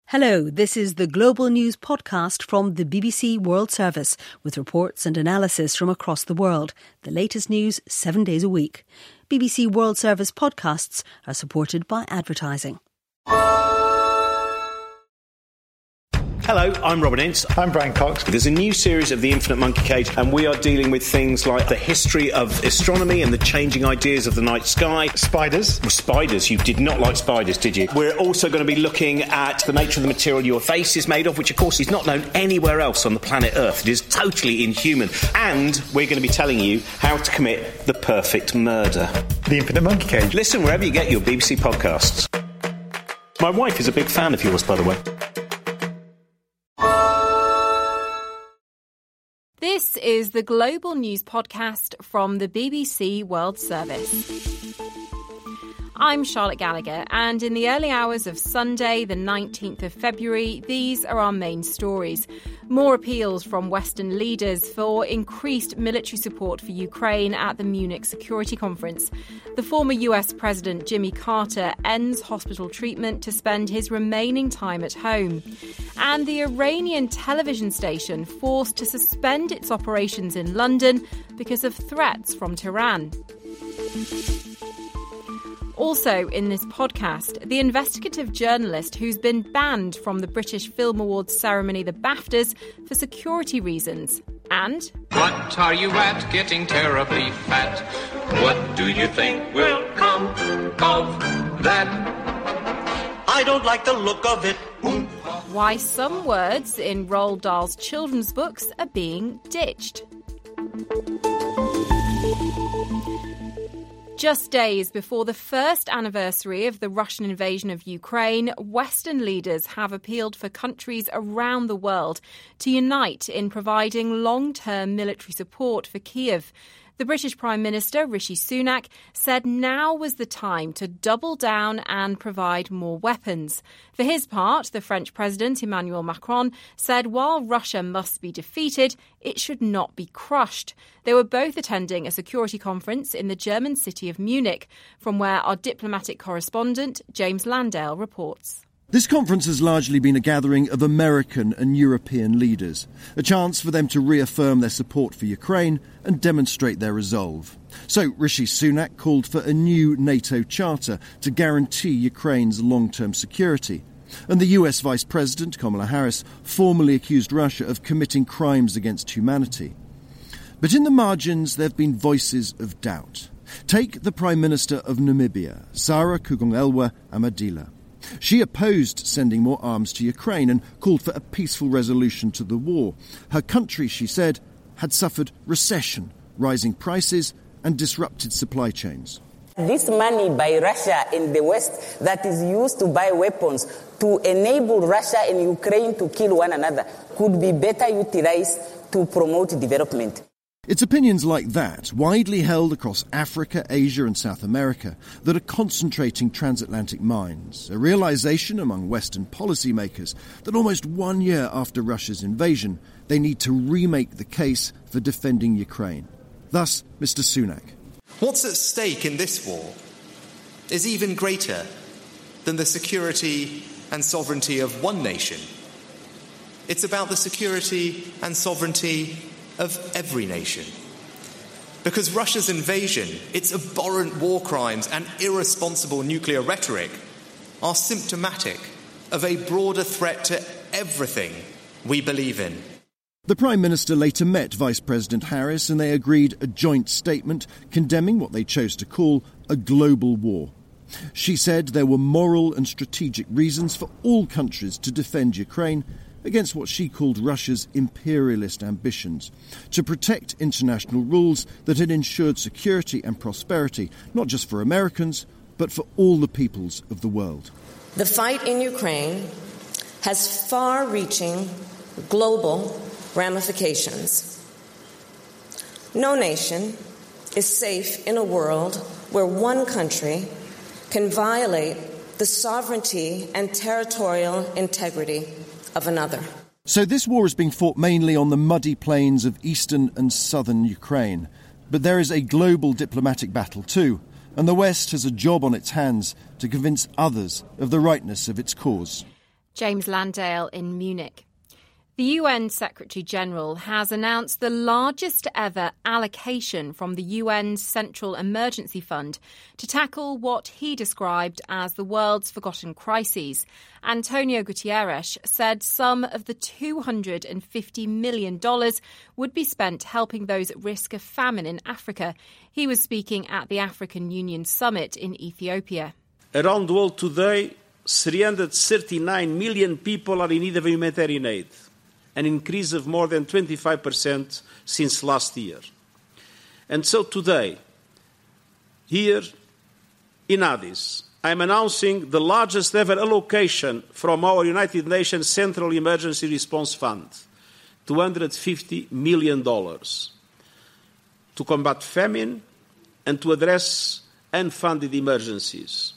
Hello, this is the Global News podcast from the BBC World Service with reports and analysis from across the world. The latest news 7 days a week. BBC World Service podcasts are supported by advertising. Hello, I'm Robin Ince. I'm Brian Cox. There's a new series of The Infinite Monkey Cage, and we are dealing with things like the history of astronomy and the changing ideas of the night sky. Spiders. Well, spiders. You did not like spiders, did you? We're also going to be looking at the nature of the material your face is made of, which, of course, is not known anywhere else on the planet Earth. It is totally inhuman. And we're going to be telling you how to commit the perfect murder. The Infinite Monkey Cage. Listen wherever you get your BBC podcasts. My wife is a big fan of yours, by the way. This is the Global News podcast from the BBC World Service. I'm Charlotte Gallagher, and in the early hours of Sunday, the 19th of February, these are our main stories. More appeals from Western leaders for increased military support for Ukraine at the Munich Security Conference. The former US President Jimmy Carter ends hospital treatment to spend his remaining time at home. And the Iranian television station forced to suspend its operations in London because of threats from Tehran. Also in this podcast, the investigative journalist who's been banned from the British Film Awards ceremony, the BAFTAs, for security reasons. And... What are you at, getting terribly fat? What do you think will come of that? I don't like the look of it. Why some words in Roald Dahl's children's books are being ditched. Just days before the first anniversary of the Russian invasion of Ukraine, Western leaders have appealed for countries around the world to unite in providing long-term military support for Kyiv. The British Prime Minister, Rishi Sunak, said now was the time to double down and provide more weapons. For his part, the French President, Emmanuel Macron, said while Russia must be defeated, it should not be crushed. They were both attending a security conference in the German city of Munich, from where our diplomatic correspondent, James Landale, reports. This conference has largely been a gathering of American and European leaders, a chance for them to reaffirm their support for Ukraine and demonstrate their resolve. So Rishi Sunak called for a new NATO charter to guarantee Ukraine's long-term security. And the US Vice President, Kamala Harris, formally accused Russia of committing crimes against humanity. But in the margins, there have been voices of doubt. Take the Prime Minister of Namibia, Sarah Kugongelwa Amadila. She opposed sending more arms to Ukraine and called for a peaceful resolution to the war. Her country, she said, had suffered recession, rising prices and disrupted supply chains. This money by Russia in the West that is used to buy weapons to enable Russia and Ukraine to kill one another could be better utilized to promote development. It's opinions like that, widely held across Africa, Asia and South America, that are concentrating transatlantic minds. A realisation among Western policymakers that almost 1 year after Russia's invasion, they need to remake the case for defending Ukraine. Thus, Mr. Sunak. What's at stake in this war is even greater than the security and sovereignty of one nation. It's about the security and sovereignty of every nation. Because Russia's invasion, its abhorrent war crimes and irresponsible nuclear rhetoric are symptomatic of a broader threat to everything we believe in. The Prime Minister later met Vice President Harris and they agreed a joint statement condemning what they chose to call a global war. She said there were moral and strategic reasons for all countries to defend Ukraine against what she called Russia's imperialist ambitions, to protect international rules that had ensured security and prosperity, not just for Americans, but for all the peoples of the world. The fight in Ukraine has far-reaching global ramifications. No nation is safe in a world where one country can violate the sovereignty and territorial integrity of another. So this war is being fought mainly on the muddy plains of eastern and southern Ukraine. But there is a global diplomatic battle too, and the West has a job on its hands to convince others of the rightness of its cause. James Landale in Munich. The UN Secretary-General has announced the largest ever allocation from the UN's Central Emergency Fund to tackle what he described as the world's forgotten crises. Antonio Guterres said some of the $250 million would be spent helping those at risk of famine in Africa. He was speaking at the African Union Summit in Ethiopia. Around the world today, 339 million people are in need of humanitarian aid, an increase of more than 25% since last year. And so today, here in Addis, I'm announcing the largest ever allocation from our United Nations Central Emergency Response Fund, $250 million, to combat famine and to address unfunded emergencies.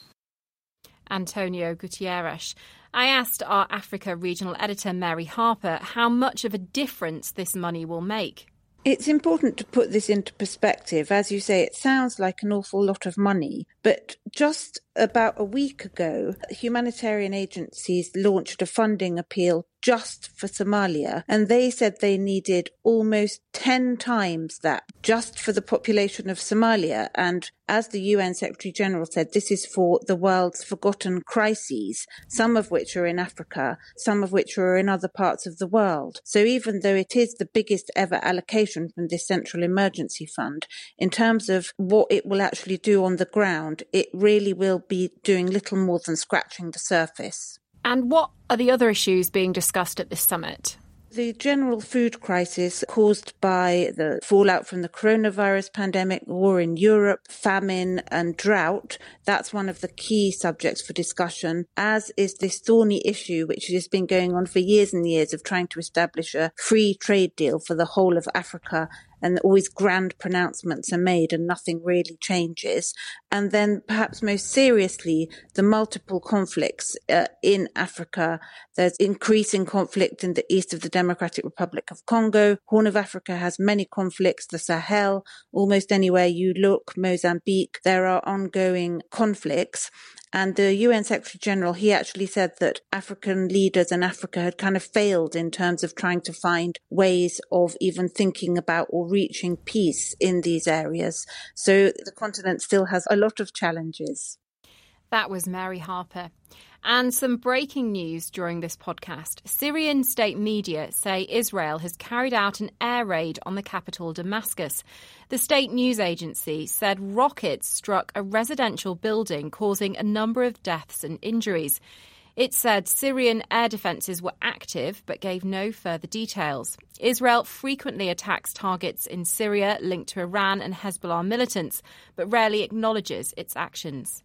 Antonio Guterres. I asked our Africa regional editor, Mary Harper, how much of a difference this money will make. It's important to put this into perspective. As you say, it sounds like an awful lot of money, but just about a week ago, humanitarian agencies launched a funding appeal just for Somalia, and they said they needed almost 10 times that just for the population of Somalia. And as the UN Secretary-General said, this is for the world's forgotten crises, some of which are in Africa, some of which are in other parts of the world. So even though it is the biggest ever allocation from this Central Emergency Fund, in terms of what it will actually do on the ground, it really will be doing little more than scratching the surface. And what are the other issues being discussed at this summit? The general food crisis caused by the fallout from the coronavirus pandemic, war in Europe, famine and drought, that's one of the key subjects for discussion, as is this thorny issue which has been going on for years and years of trying to establish a free trade deal for the whole of Africa. And always grand pronouncements are made and nothing really changes. And then perhaps most seriously, the multiple conflicts in Africa. There's increasing conflict in the east of the Democratic Republic of Congo. Horn of Africa has many conflicts. The Sahel, almost anywhere you look, Mozambique, there are ongoing conflicts. And the UN Secretary-General, he actually said that African leaders in Africa had kind of failed in terms of trying to find ways of even thinking about or reaching peace in these areas. So the continent still has a lot of challenges. That was Mary Harper. And some breaking news during this podcast. Syrian state media say Israel has carried out an air raid on the capital Damascus. The state news agency said rockets struck a residential building, causing a number of deaths and injuries. It said Syrian air defences were active but gave no further details. Israel frequently attacks targets in Syria linked to Iran and Hezbollah militants, but rarely acknowledges its actions.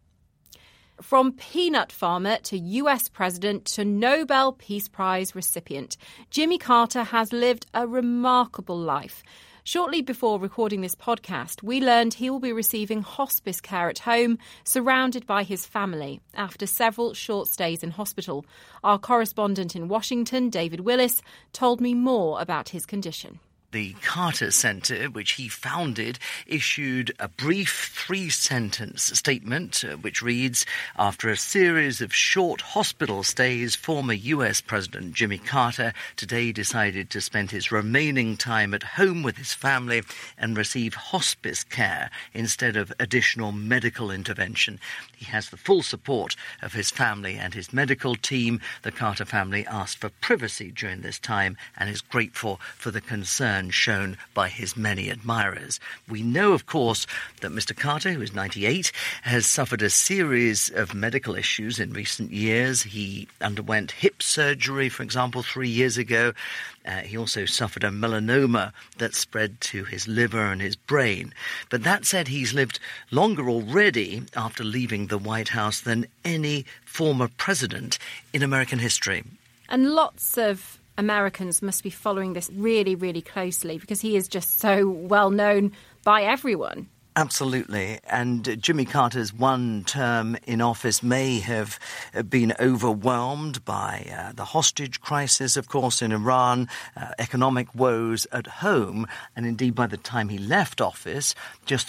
From peanut farmer to US president to Nobel Peace Prize recipient, Jimmy Carter has lived a remarkable life. Shortly before recording this podcast, we learned he will be receiving hospice care at home, surrounded by his family, after several short stays in hospital. Our correspondent in Washington, David Willis, told me more about his condition. The Carter Center, which he founded, issued a brief 3-sentence statement which reads, after a series of short hospital stays, former US President Jimmy Carter today decided to spend his remaining time at home with his family and receive hospice care instead of additional medical intervention. He has the full support of his family and his medical team. The Carter family asked for privacy during this time and is grateful for the concern shown by his many admirers. We know, of course, that Mr. Carter, who is 98, has suffered a series of medical issues in recent years. He underwent hip surgery, for example, 3 years ago. He also suffered a melanoma that spread to his liver and his brain. But that said, he's lived longer already after leaving the White House than any former president in American history. And lots of Americans must be following this really, really closely because he is just so well known by everyone. Absolutely. And Jimmy Carter's one term in office may have been overwhelmed by the hostage crisis, of course, in Iran, economic woes at home. And indeed, by the time he left office, just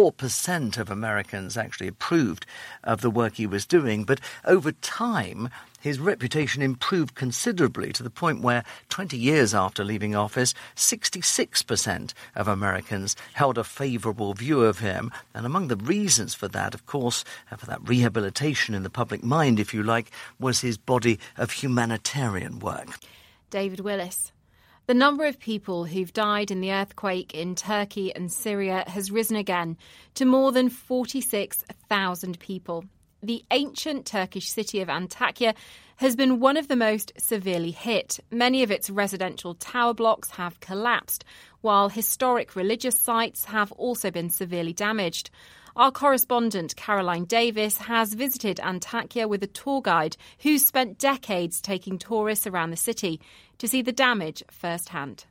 34% of Americans actually approved of the work he was doing. But over time, His reputation improved considerably to the point where 20 years after leaving office, 66% of Americans held a favourable view of him. And among the reasons for that, of course, for that rehabilitation in the public mind, if you like, was his body of humanitarian work. David Willis. The number of people who've died in the earthquake in Turkey and Syria has risen again to more than 46,000 people. The ancient Turkish city of Antakya has been one of the most severely hit. Many of its residential tower blocks have collapsed, while historic religious sites have also been severely damaged. Our correspondent Caroline Davis has visited Antakya with a tour guide who's spent decades taking tourists around the city to see the damage firsthand.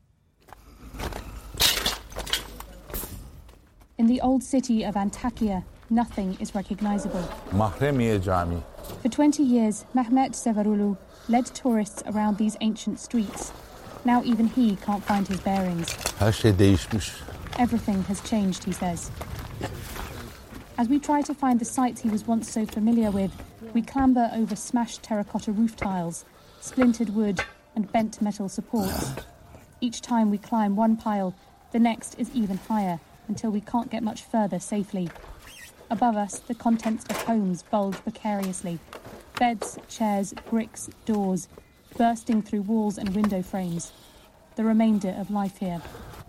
In the old city of Antakya, nothing is recognisable. For 20 years, Mehmet Sevarulu led tourists around these ancient streets. Now even he can't find his bearings. Everything has changed, he says. As we try to find the sites he was once so familiar with, we clamber over smashed terracotta roof tiles, splintered wood and bent metal supports. Each time we climb one pile, the next is even higher, until we can't get much further safely. Above us, the contents of homes bulge precariously. Beds, chairs, bricks, doors, bursting through walls and window frames. The remainder of life here.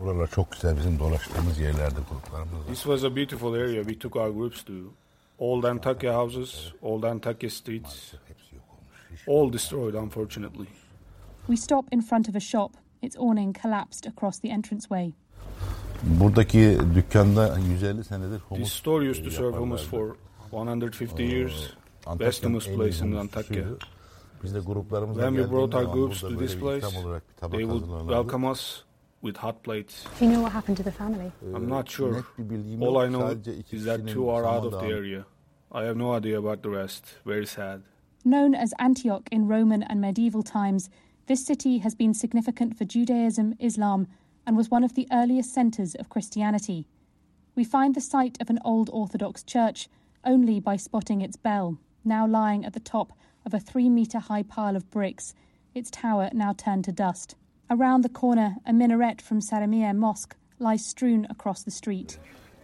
This was a beautiful area we took our groups to. Old Antakya houses, old Antakya streets, all destroyed, unfortunately. We stop in front of a shop. Its awning collapsed across the entranceway. This store used to serve hummus for 150 years. Best hummus place in Antakya. When we brought our groups to this place, they would welcome us with hot plates. Do you know what happened to the family? I'm not sure. All I know is that 2 are out of the area. I have no idea about the rest. Very sad. Known as Antioch in Roman and medieval times, this city has been significant for Judaism, Islam, and was one of the earliest centres of Christianity. We find the site of an old Orthodox church only by spotting its bell, now lying at the top of a 3-metre-high pile of bricks, its tower now turned to dust. Around the corner, a minaret from Saramiye Mosque lies strewn across the street.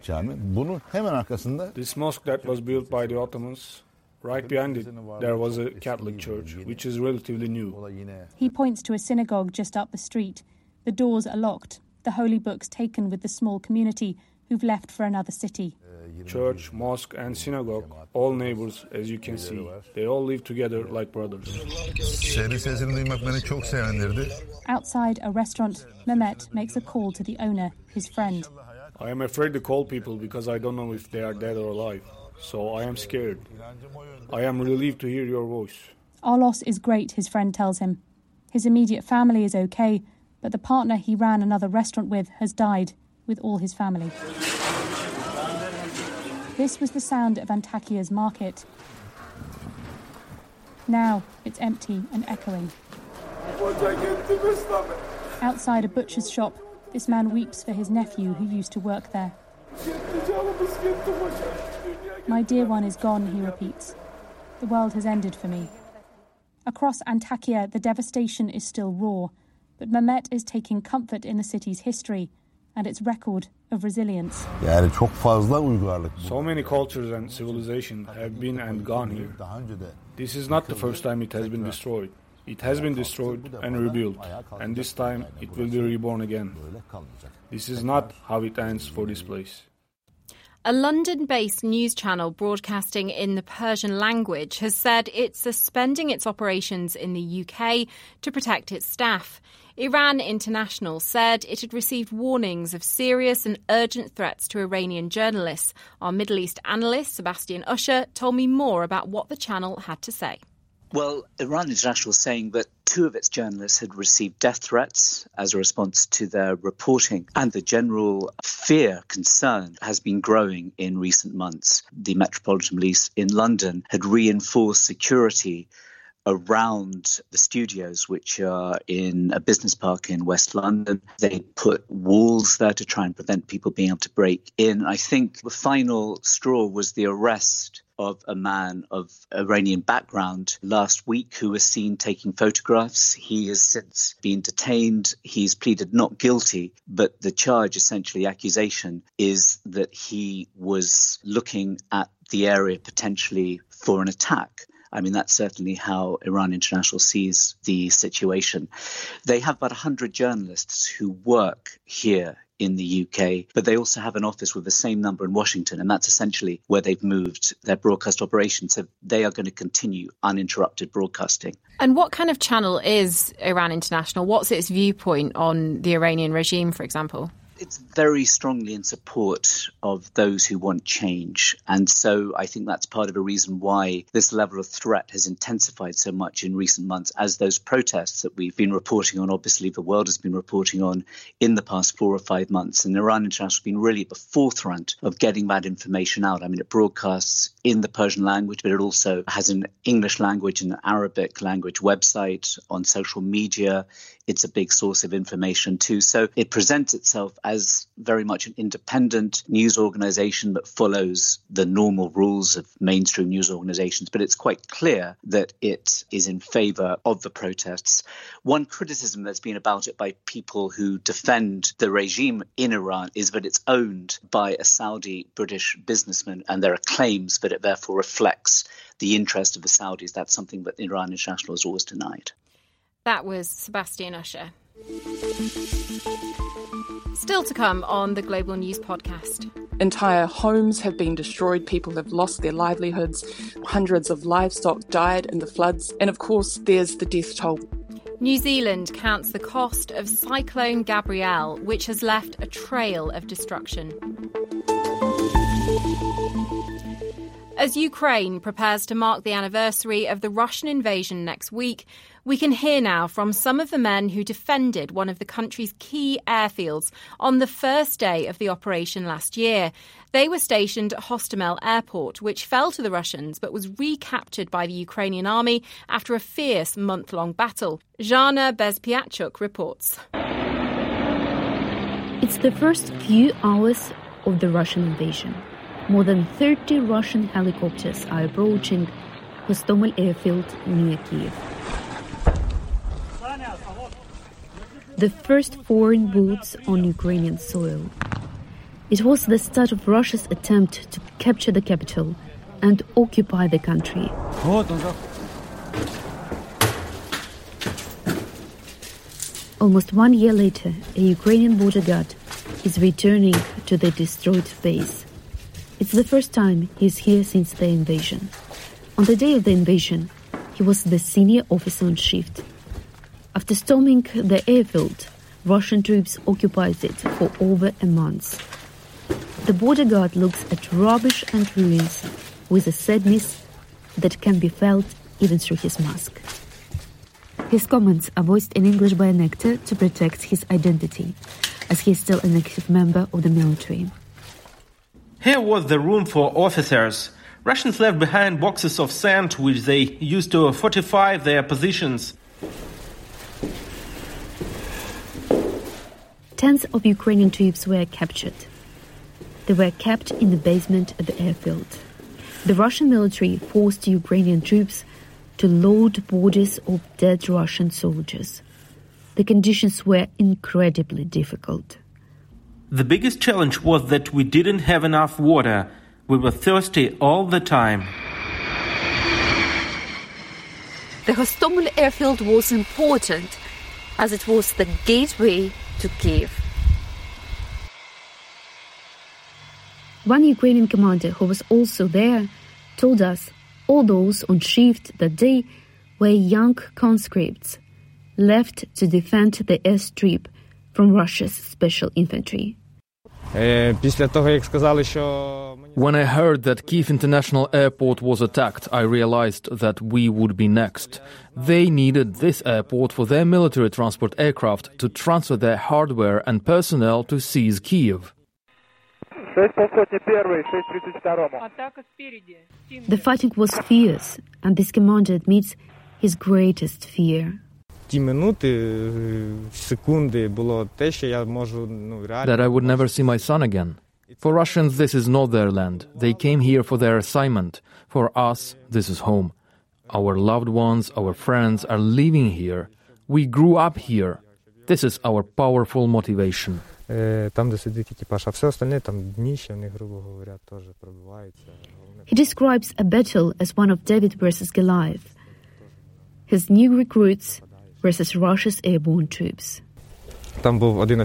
This mosque that was built by the Ottomans, right behind it, there was a Catholic church, which is relatively new. He points to a synagogue just up the street. The doors are locked, the holy books taken with the small community who've left for another city. Church, mosque and synagogue, all neighbours, as you can see. They all live together like brothers. Outside a restaurant, Mehmet makes a call to the owner, his friend. I am afraid to call people because I don't know if they are dead or alive. So I am scared. I am relieved to hear your voice. Our loss is great, his friend tells him. His immediate family is okay, but the partner he ran another restaurant with has died, with all his family. This was the sound of Antakya's market. Now it's empty and echoing. Outside a butcher's shop, this man weeps for his nephew who used to work there. My dear one is gone, he repeats. The world has ended for me. Across Antakya, the devastation is still raw, but Mehmet is taking comfort in the city's history and its record of resilience. So many cultures and civilizations have been and gone here. This is not the first time it has been destroyed. It has been destroyed and rebuilt, and this time it will be reborn again. This is not how it ends for this place. A London-based news channel broadcasting in the Persian language has said it's suspending its operations in the UK to protect its staff. Iran International said it had received warnings of serious and urgent threats to Iranian journalists. Our Middle East analyst, Sebastian Usher, told me more about what the channel had to say. Well, Iran International is saying that 2 of its journalists had received death threats as a response to their reporting, and the general concern has been growing in recent months. The Metropolitan Police in London had reinforced security around the studios, which are in a business park in West London. They put walls there to try and prevent people being able to break in. I think the final straw was the arrest of a man of Iranian background last week who was seen taking photographs. He has since been detained. He's pleaded not guilty, but the charge, essentially accusation, is that he was looking at the area potentially for an attack. I mean, that's certainly how Iran International sees the situation. They have about 100 journalists who work here in the UK, but they also have an office with the same number in Washington, and that's essentially where they've moved their broadcast operation. So they are going to continue uninterrupted broadcasting. And what kind of channel is Iran International? What's its viewpoint on the Iranian regime, for example? It's very strongly in support of those who want change. And so I think that's part of a reason why this level of threat has intensified so much in recent months, as those protests that we've been reporting on, obviously the world has been reporting on in the past 4 or 5 months. And Iran International has been really at the forefront of getting that information out. I mean, it broadcasts in the Persian language, but it also has an English language and an Arabic language website on social media. It's a big source of information too. So it presents itself as very much an independent news organization that follows the normal rules of mainstream news organizations. But it's quite clear that it is in favor of the protests. One criticism that's been about it by people who defend the regime in Iran is that it's owned by a Saudi-British businessman, and there are claims that it therefore reflects the interest of the Saudis. That's something that Iran International has always denied. That was Sebastian Usher. Still to come on the Global News podcast. Entire homes have been destroyed. People have lost their livelihoods. Hundreds of livestock died in the floods. And of course, there's the death toll. New Zealand counts the cost of Cyclone Gabrielle, which has left a trail of destruction. As Ukraine prepares to mark the anniversary of the Russian invasion next week, we can hear now from some of the men who defended one of the country's key airfields on the first day of the operation last year. They were stationed at Hostomel Airport, which fell to the Russians but was recaptured by the Ukrainian army after a fierce month-long battle. Zhana Bezpiachuk reports. It's the first few hours of the Russian invasion. More than 30 Russian helicopters are approaching Hostomel Airfield near Kiev. The first foreign boots on Ukrainian soil. It was the start of Russia's attempt to capture the capital and occupy the country. Almost 1 year later, a Ukrainian border guard is returning to the destroyed base. It's the first time he's here since the invasion. On the day of the invasion, he was the senior officer on shift. After storming the airfield, Russian troops occupied it for over a month. The border guard looks at rubbish and ruins with a sadness that can be felt even through his mask. His comments are voiced in English by an actor to protect his identity, as he is still an active member of the military. Here was the room for officers. Russians left behind boxes of sand which they used to fortify their positions. Tens of Ukrainian troops were captured. They were kept in the basement of the airfield. The Russian military forced Ukrainian troops to load bodies of dead Russian soldiers. The conditions were incredibly difficult. The biggest challenge was that we didn't have enough water. We were thirsty all the time. The Hostomel airfield was important as it was the gateway to Kiev. One Ukrainian commander who was also there told us all those on shift that day were young conscripts left to defend the airstrip from Russia's special infantry. When I heard that Kyiv International Airport was attacked, I realized that we would be next. They needed this airport for their military transport aircraft to transfer their hardware and personnel to seize Kyiv. The fighting was fierce, and this commander admits his greatest fear. That I would never see my son again. For Russians, this is not their land. They came here for their assignment. For us, this is home. Our loved ones, our friends are living here. We grew up here. This is our powerful motivation. He describes a battle as one of David versus Goliath. His new recruits versus Russia's airborne troops. One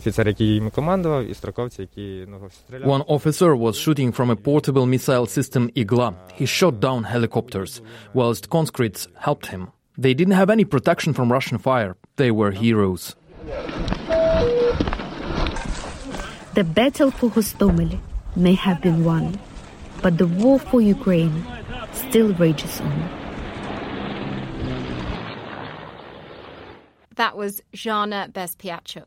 officer was shooting from a portable missile system Igla. He shot down helicopters, whilst conscripts helped him. They didn't have any protection from Russian fire. They were heroes. The battle for Hostomel may have been won, but the war for Ukraine still rages on. That was Jana Bezpiachuk.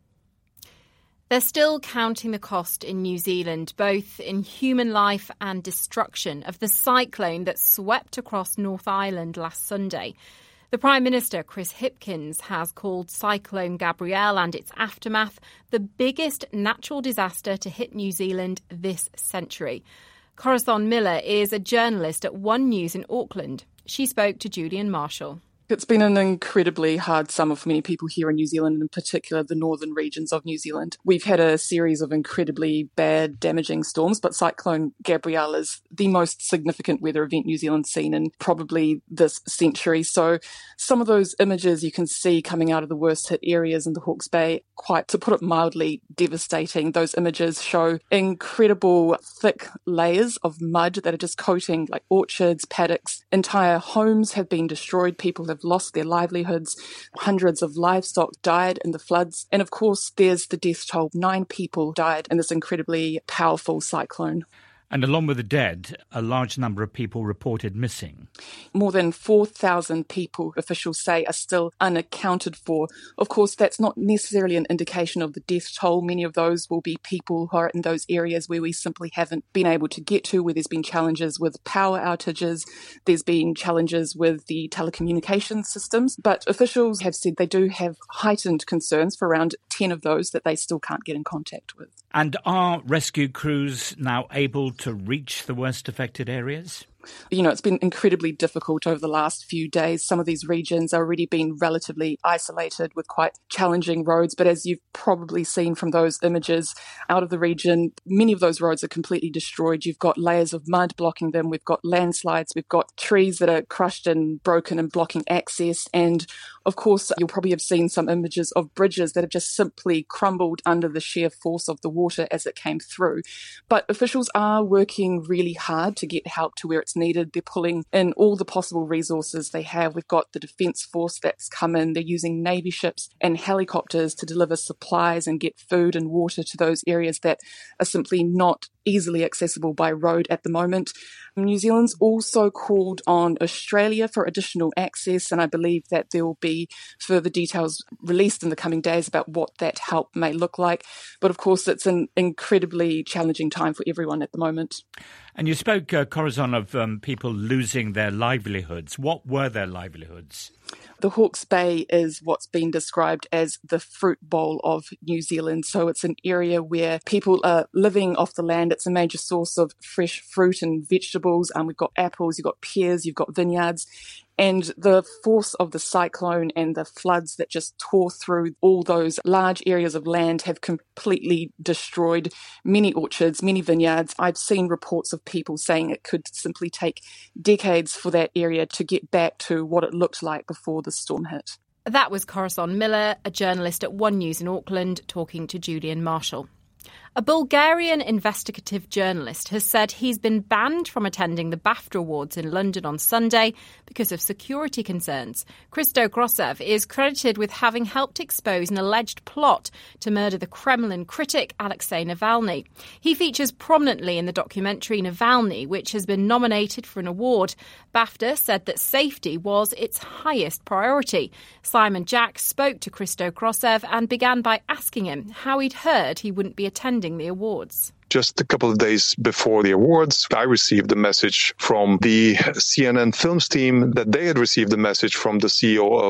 They're still counting the cost in New Zealand, both in human life and destruction, of the cyclone that swept across North Island last Sunday. The Prime Minister, Chris Hipkins, has called Cyclone Gabrielle and its aftermath the biggest natural disaster to hit New Zealand this century. Corazon Miller is a journalist at One News in Auckland. She spoke to Julian Marshall. It's been an incredibly hard summer for many people here in New Zealand, and in particular the northern regions of New Zealand. We've had a series of incredibly bad, damaging storms, but Cyclone Gabrielle is the most significant weather event New Zealand's seen in probably this century. So some of those images you can see coming out of the worst hit areas in the Hawke's Bay, quite, to put it mildly, devastating. Those images show incredible thick layers of mud that are just coating like orchards, paddocks. Entire homes have been destroyed. People have lost their livelihoods. Hundreds of livestock died in the floods. And of course, there's the death toll. 9 people died in this incredibly powerful cyclone. And along with the dead, a large number of people reported missing. More than 4,000 people, officials say, are still unaccounted for. Of course, that's not necessarily an indication of the death toll. Many of those will be people who are in those areas where we simply haven't been able to get to, where there's been challenges with power outages, there's been challenges with the telecommunications systems. But officials have said they do have heightened concerns for around 10 of those that they still can't get in contact with. And are rescue crews now able to reach the worst affected areas? You know, it's been incredibly difficult over the last few days. Some of these regions are already been relatively isolated with quite challenging roads. But as you've probably seen from those images out of the region, many of those roads are completely destroyed. You've got layers of mud blocking them. We've got landslides. We've got trees that are crushed and broken and blocking access. And of course, you'll probably have seen some images of bridges that have just simply crumbled under the sheer force of the water as it came through. But officials are working really hard to get help to where it's needed. They're pulling in all the possible resources they have. We've got the Defence Force that's come in. They're using Navy ships and helicopters to deliver supplies and get food and water to those areas that are simply not easily accessible by road at the moment. New Zealand's also called on Australia for additional access, and I believe that there will be further details released in the coming days about what that help may look like. But of course, it's an incredibly challenging time for everyone at the moment. And you spoke, Corazon, of people losing their livelihoods. What were their livelihoods? The Hawke's Bay is what's been described as the fruit bowl of New Zealand. So it's an area where people are living off the land. It's a major source of fresh fruit and vegetables. We've got apples, you've got pears, you've got vineyards. And the force of the cyclone and the floods that just tore through all those large areas of land have completely destroyed many orchards, many vineyards. I've seen reports of people saying it could simply take decades for that area to get back to what it looked like before the storm hit. That was Corazon Miller, a journalist at One News in Auckland, talking to Julian Marshall. A Bulgarian investigative journalist has said he's been banned from attending the BAFTA Awards in London on Sunday because of security concerns. Christo Grosev is credited with having helped expose an alleged plot to murder the Kremlin critic Alexei Navalny. He features prominently in the documentary Navalny, which has been nominated for an award. BAFTA said that safety was its highest priority. Simon Jack spoke to Christo Grosev and began by asking him how he'd heard he wouldn't be attending the awards. Just a couple of days before the awards, I received a message from the CNN Films team that they had received a message from the CEO of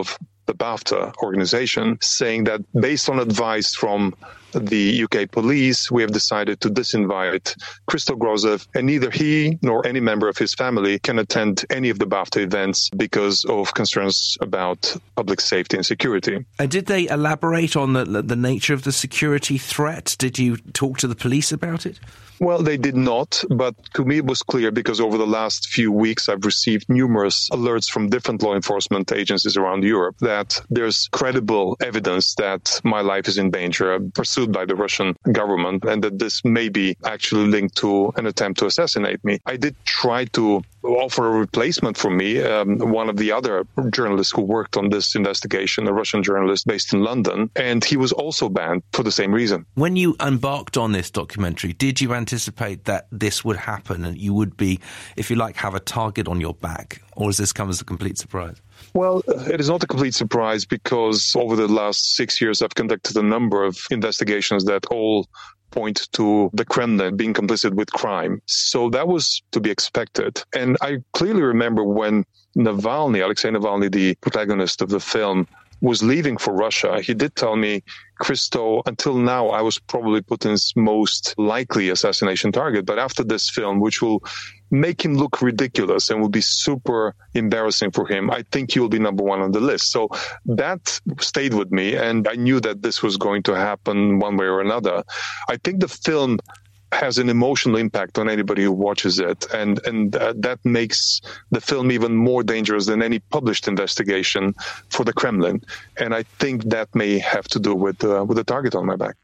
the BAFTA organization, saying that based on advice from the UK police, we have decided to disinvite Christo Grozev, and neither he nor any member of his family can attend any of the BAFTA events because of concerns about public safety and security. And did they elaborate on the nature of the security threat? Did you talk to the police about it? Well, they did not, but to me it was clear because over the last few weeks I've received numerous alerts from different law enforcement agencies around Europe that there's credible evidence that my life is in danger, pursued by the Russian government, and that this may be actually linked to an attempt to assassinate me. I did try to offer a replacement for me. One of the other journalists who worked on this investigation, a Russian journalist based in London, and he was also banned for the same reason. When you embarked on this documentary, did you anticipate that this would happen and you would be, if you like, have a target on your back? Or has this come as a complete surprise? Well, it is not a complete surprise because over the last 6 years I've conducted a number of investigations that all point to the Kremlin being complicit with crime. So that was to be expected. And I clearly remember when Alexei Navalny, the protagonist of the film, was leaving for Russia, he did tell me, Christo, until now, I was probably Putin's most likely assassination target. But after this film, which will make him look ridiculous and will be super embarrassing for him, I think he will be number one on the list. So that stayed with me, and I knew that this was going to happen one way or another. I think the film has an emotional impact on anybody who watches it, and that makes the film even more dangerous than any published investigation for the Kremlin. And I think that may have to do with the target on my back.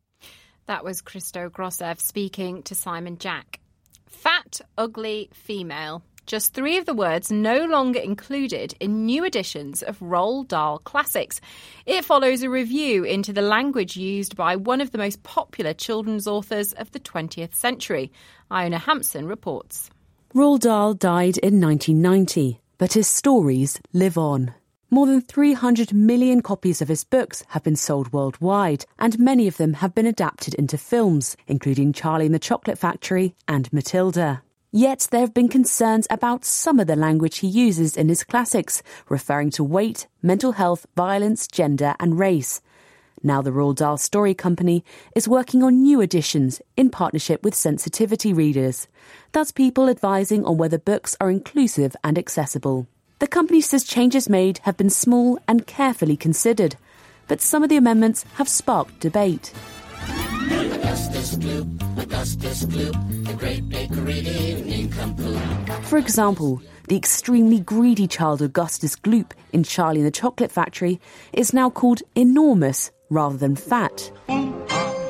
That was Christo Grozev speaking to Simon Jack. Fat, ugly, female. Just 3 of the words no longer included in new editions of Roald Dahl classics. It follows a review into the language used by one of the most popular children's authors of the 20th century. Iona Hampson reports. Roald Dahl died in 1990, but his stories live on. More than 300 million copies of his books have been sold worldwide, and many of them have been adapted into films, including Charlie and the Chocolate Factory and Matilda. Yet there have been concerns about some of the language he uses in his classics, referring to weight, mental health, violence, gender and race. Now the Roald Dahl Story Company is working on new editions in partnership with sensitivity readers. That's people advising on whether books are inclusive and accessible. The company says changes made have been small and carefully considered, but some of the amendments have sparked debate. Augustus Gloop, the great bakery nincompoop. For example, the extremely greedy child Augustus Gloop in Charlie and the Chocolate Factory is now called enormous rather than fat. I've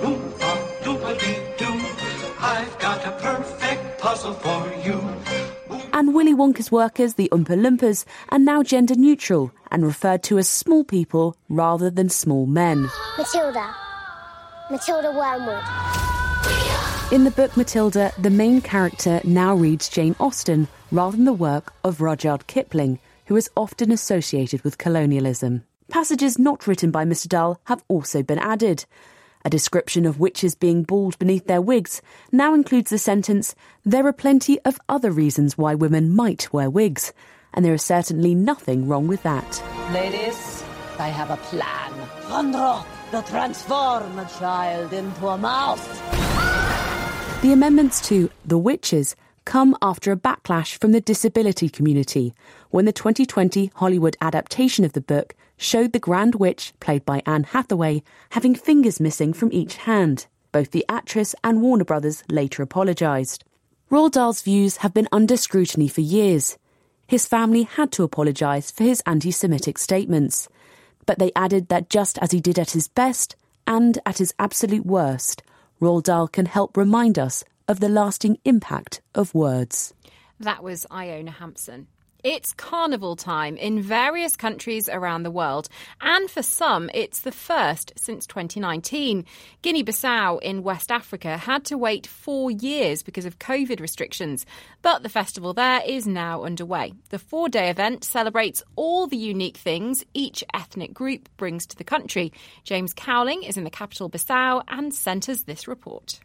got a perfect puzzle for you. And Willy Wonka's workers, the Oompa Loompas, are now gender neutral and referred to as small people rather than small men. Matilda Wormwood. In the book Matilda, the main character now reads Jane Austen rather than the work of Rudyard Kipling, who is often associated with colonialism. Passages not written by Mr. Dahl have also been added. A description of witches being bald beneath their wigs now includes the sentence, "There are plenty of other reasons why women might wear wigs," and there is certainly nothing wrong with that. Ladies, I have a plan. Andro, to transform a child into a mouse. The amendments to The Witches come after a backlash from the disability community when the 2020 Hollywood adaptation of the book showed the Grand Witch, played by Anne Hathaway, having fingers missing from each hand. Both the actress and Warner Brothers later apologised. Roald Dahl's views have been under scrutiny for years. His family had to apologise for his anti-Semitic statements. But they added that just as he did at his best and at his absolute worst, Roald Dahl can help remind us of the lasting impact of words. That was Iona Hampson. It's carnival time in various countries around the world, and for some, it's the first since 2019. Guinea-Bissau in West Africa had to wait 4 years because of COVID restrictions, but the festival there is now underway. The 4-day event celebrates all the unique things each ethnic group brings to the country. James Cowling is in the capital Bissau and sent us this report.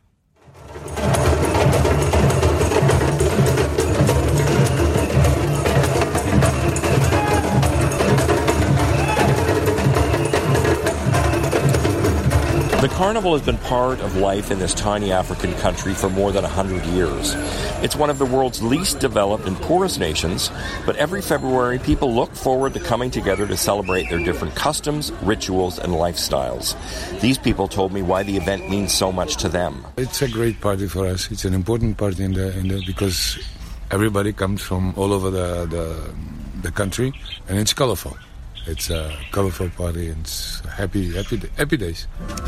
The carnival has been part of life in this tiny African country for more than 100 years. It's one of the world's least developed and poorest nations, but every February people look forward to coming together to celebrate their different customs, rituals, and lifestyles. These people told me why the event means so much to them. It's a great party for us. It's an important party because everybody comes from all over the country, and it's colorful. It's a colorful party and it's happy days.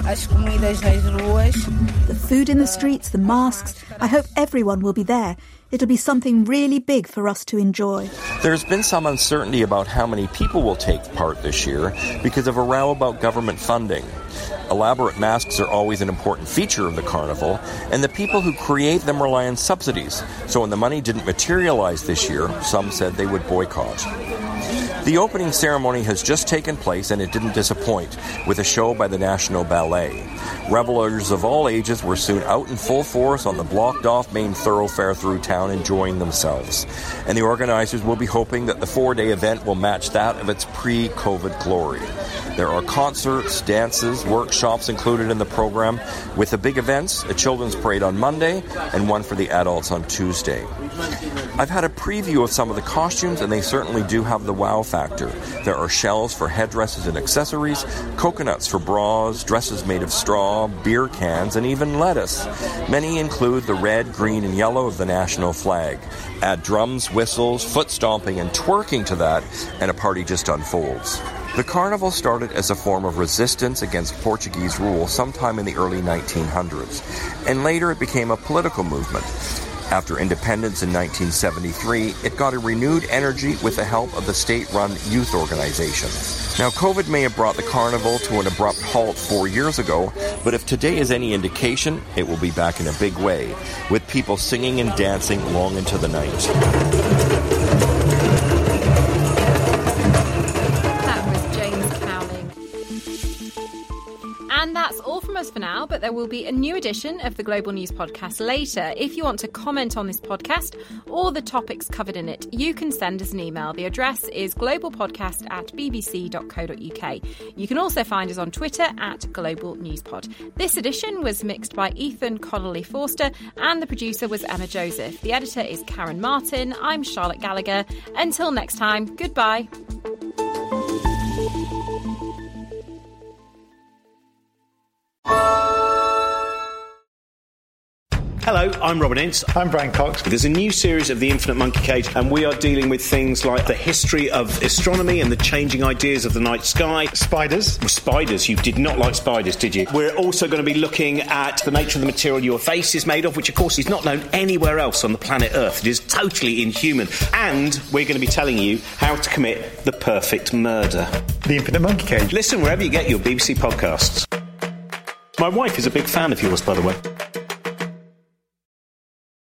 The food in the streets, the masks. I hope everyone will be there. It'll be something really big for us to enjoy. There's been some uncertainty about how many people will take part this year because of a row about government funding. Elaborate masks are always an important feature of the carnival, and the people who create them rely on subsidies. So when the money didn't materialize this year, some said they would boycott. The opening ceremony has just taken place, and it didn't disappoint, with a show by the National Ballet. Revelers of all ages were soon out in full force on the blocked-off main thoroughfare through town, enjoying themselves. And the organizers will be hoping that the 4-day event will match that of its pre-COVID glory. There are concerts, dances, workshops included in the program, with the big events, a children's parade on Monday and one for the adults on Tuesday. I've had a preview of some of the costumes, and they certainly do have the wow factor. There are shells for headdresses and accessories, coconuts for bras, dresses made of straw, beer cans, and even lettuce. Many include the red, green, and yellow of the national flag. Add drums, whistles, foot stomping, and twerking to that, and a party just unfolds. The carnival started as a form of resistance against Portuguese rule sometime in the early 1900s, and later it became a political movement. After independence in 1973, it got a renewed energy with the help of the state-run youth organization. Now, COVID may have brought the carnival to an abrupt halt 4 years ago, but if today is any indication, it will be back in a big way, with people singing and dancing long into the night. And that's all from us for now, but there will be a new edition of the Global News Podcast later. If you want to comment on this podcast or the topics covered in it, you can send us an email. The address is globalpodcast@bbc.co.uk. You can also find us on Twitter @GlobalNewsPod. This edition was mixed by Ethan Connolly-Forster and the producer was Emma Joseph. The editor is Karen Martin. I'm Charlotte Gallagher. Until next time, goodbye. Hello, I'm Robin Ince. I'm Brian Cox. There's a new series of The Infinite Monkey Cage, and we are dealing with things like the history of astronomy and the changing ideas of the night sky. Spiders. Well, spiders. You did not like spiders, did you? We're also going to be looking at the nature of the material your face is made of, which, of course, is not known anywhere else on the planet Earth. It is totally inhuman. And we're going to be telling you how to commit the perfect murder. The Infinite Monkey Cage. Listen wherever you get your BBC podcasts. My wife is a big fan of yours, by the way.